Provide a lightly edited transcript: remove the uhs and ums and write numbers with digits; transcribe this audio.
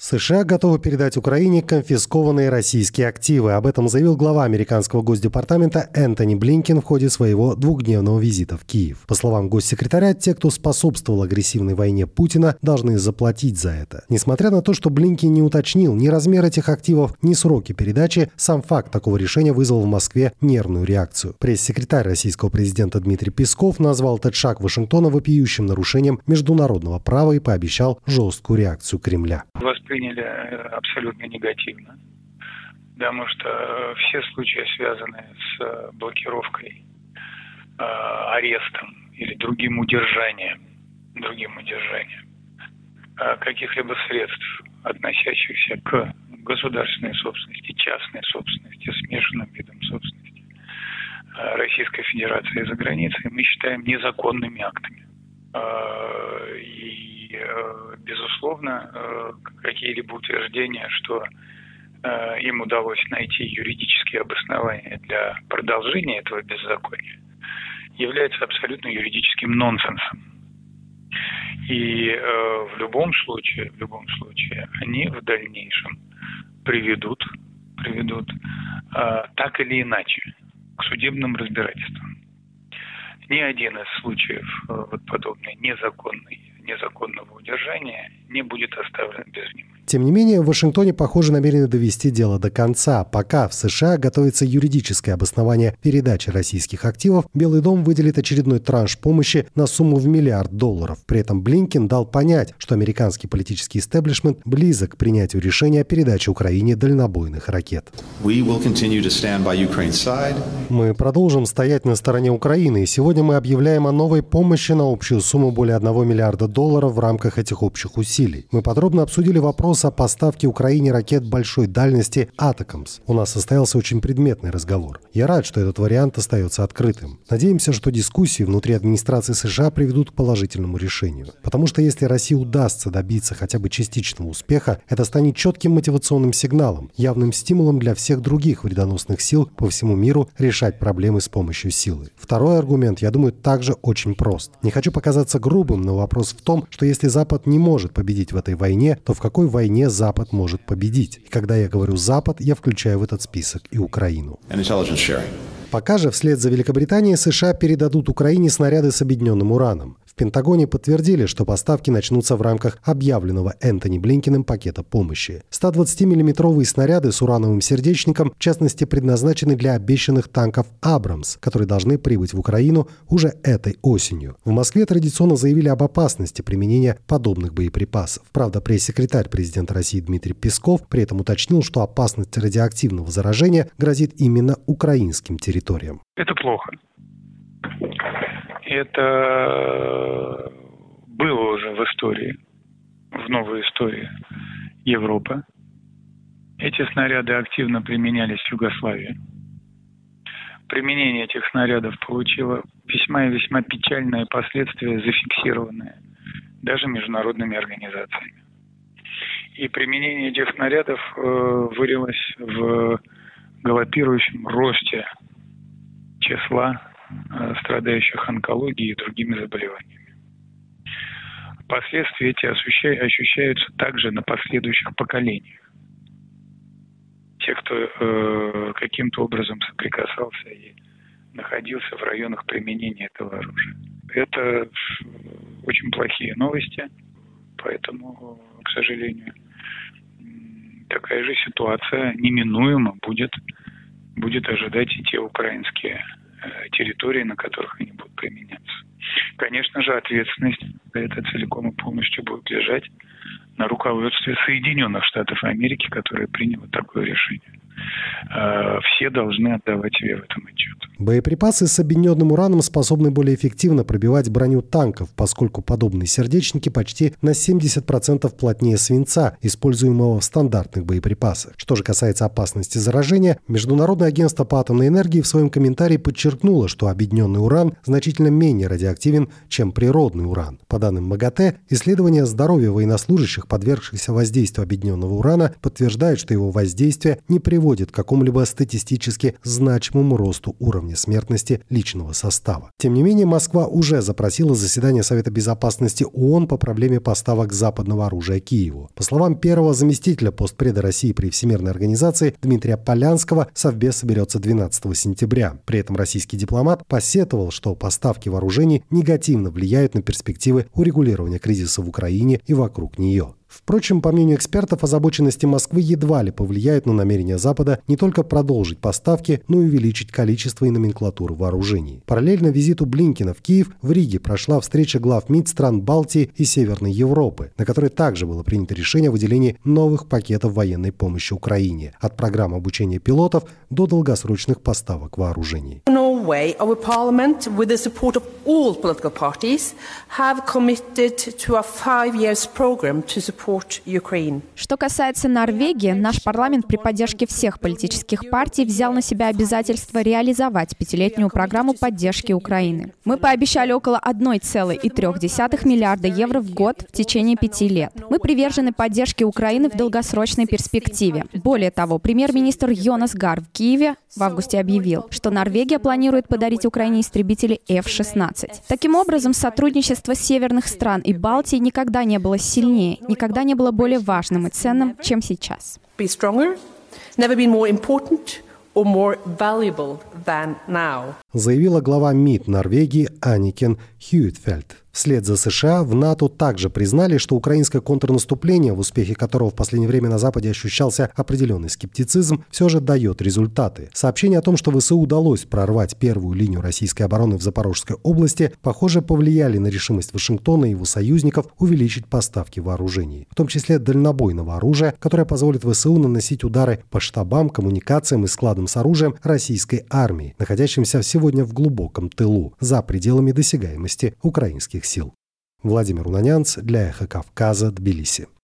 США готовы передать Украине конфискованные российские активы. Об этом заявил глава американского госдепартамента Энтони Блинкен в ходе своего двухдневного визита в Киев. По словам госсекретаря, те, кто способствовал агрессивной войне Путина, должны заплатить за это. Несмотря на то, что Блинкен не уточнил ни размер этих активов, ни сроки передачи, сам факт такого решения вызвал в Москве нервную реакцию. Пресс-секретарь российского президента Дмитрий Песков назвал этот шаг Вашингтона вопиющим нарушением международного права и пообещал жесткую реакцию Кремля. Восприняли абсолютно негативно, потому что все случаи, связанные с блокировкой, арестом или другим удержанием каких-либо средств, относящихся к государственной собственности, частной собственности, смешанным видам собственности Российской Федерации за границей, мы считаем незаконными актами. И, безусловно, какие-либо утверждения, что им удалось найти юридические обоснования для продолжения этого беззакония, является абсолютно юридическим нонсенсом. И в любом случае, они в дальнейшем приведут так или иначе к судебным разбирательствам. Ни один из случаев подобной незаконного удержания не будет оставлен без внимания. Тем не менее, в Вашингтоне, похоже, намерены довести дело до конца. Пока в США готовится юридическое обоснование передачи российских активов, Белый дом выделит очередной транш помощи на сумму в $1 миллиард. При этом Блинкен дал понять, что американский политический истеблишмент близок к принятию решения о передаче Украине дальнобойных ракет. Мы продолжим стоять на стороне Украины, и сегодня мы объявляем о новой помощи на общую сумму более $1 миллиарда в рамках этих общих усилий. Мы подробно обсудили вопрос о поставке Украине ракет большой дальности «Атакамс». У нас состоялся очень предметный разговор. Я рад, что этот вариант остается открытым. Надеемся, что дискуссии внутри администрации США приведут к положительному решению. Потому что если России удастся добиться хотя бы частичного успеха, это станет четким мотивационным сигналом, явным стимулом для всех других вредоносных сил по всему миру решать проблемы с помощью силы. Второй аргумент, я думаю, также очень прост. Не хочу показаться грубым, но вопрос в том, что если Запад не может победить в этой войне, то в какой войне Запад может победить? И когда я говорю «Запад», я включаю в этот список и Украину. Пока же вслед за Великобританией США передадут Украине снаряды с объединенным ураном. В Пентагоне подтвердили, что поставки начнутся в рамках объявленного Энтони Блинкеном пакета помощи. 120-миллиметровые снаряды с урановым сердечником, в частности, предназначены для обещанных танков «Абрамс», которые должны прибыть в Украину уже этой осенью. В Москве традиционно заявили об опасности применения подобных боеприпасов. Правда, пресс-секретарь президента России Дмитрий Песков при этом уточнил, что опасность радиоактивного заражения грозит именно украинским территориям. Это плохо. Это было уже в истории, в новой истории Европы. Эти снаряды активно применялись в Югославии. Применение этих снарядов получило весьма и весьма печальные последствия, зафиксированные даже международными организациями. И применение этих снарядов вылилось в галопирующем росте числа страдающих онкологией и другими заболеваниями. Последствия эти ощущаются также на последующих поколениях. Те, кто каким-то образом соприкасался и находился в районах применения этого оружия. Это очень плохие новости, поэтому, к сожалению, такая же ситуация неминуемо будет ожидать и те украинские территории, на которых они будут применяться. Конечно же, ответственность за это целиком и полностью будет лежать на руководстве Соединенных Штатов Америки, которое приняло такое решение. Все должны отдавать себе в этом отчет. Боеприпасы с объединенным ураном способны более эффективно пробивать броню танков, поскольку подобные сердечники почти на 70% плотнее свинца, используемого в стандартных боеприпасах. Что же касается опасности заражения, Международное агентство по атомной энергии в своем комментарии подчеркнуло, что объединенный уран значительно менее радиоактивен, чем природный уран. По данным МАГАТЭ, исследования здоровья военнослужащих, подвергшихся воздействию объединенного урана, подтверждают, что его воздействие не приводит к какому-либо статистически значимому росту уровня смертности личного состава. Тем не менее, Москва уже запросила заседание Совета Безопасности ООН по проблеме поставок западного оружия Киеву. По словам первого заместителя постпреда России при Всемирной организации Дмитрия Полянского, Совбез соберется 12 сентября. При этом российский дипломат посетовал, что поставки вооружений негативно влияют на перспективы урегулирования кризиса в Украине и вокруг нее. Впрочем, по мнению экспертов, озабоченности Москвы едва ли повлияет на намерения Запада не только продолжить поставки, но и увеличить количество и номенклатуру вооружений. Параллельно визиту Блинкена в Киев в Риге прошла встреча глав МИД стран Балтии и Северной Европы, на которой также было принято решение о выделении новых пакетов военной помощи Украине, от программ обучения пилотов до долгосрочных поставок вооружений. Norway, our parliament, with the support of all political parties, have committed to a 5-year program to support Ukraine. Что касается Норвегии, наш парламент при поддержке всех политических партий взял на себя обязательство реализовать 5-летнюю программу поддержки Украины. Мы пообещали около 1,3 миллиарда евро в год в течение 5 лет. Мы привержены поддержке Украины в долгосрочной перспективе. Более того, премьер-министр Йонас Гар в Киеве в августе объявил, что Норвегия планирует подарить Украине истребители F-16. Таким образом, сотрудничество северных стран и Балтии никогда не было сильнее, никогда не было более важным и ценным, чем сейчас. Be stronger, never been more important or more valuable than now. Заявила глава МИД Норвегии Анникен Хьюитфельд. Вслед за США в НАТО также признали, что украинское контрнаступление, в успехе которого в последнее время на Западе ощущался определенный скептицизм, все же дает результаты. Сообщение о том, что ВСУ удалось прорвать первую линию российской обороны в Запорожской области, похоже, повлияли на решимость Вашингтона и его союзников увеличить поставки вооружений, в том числе дальнобойного оружия, которое позволит ВСУ наносить удары по штабам, коммуникациям и складам с оружием российской армии, находящимся сегодня в глубоком тылу, за пределами досягаемости украинских сил. Владимир Унанянц для Эхо Кавказа, Тбилиси.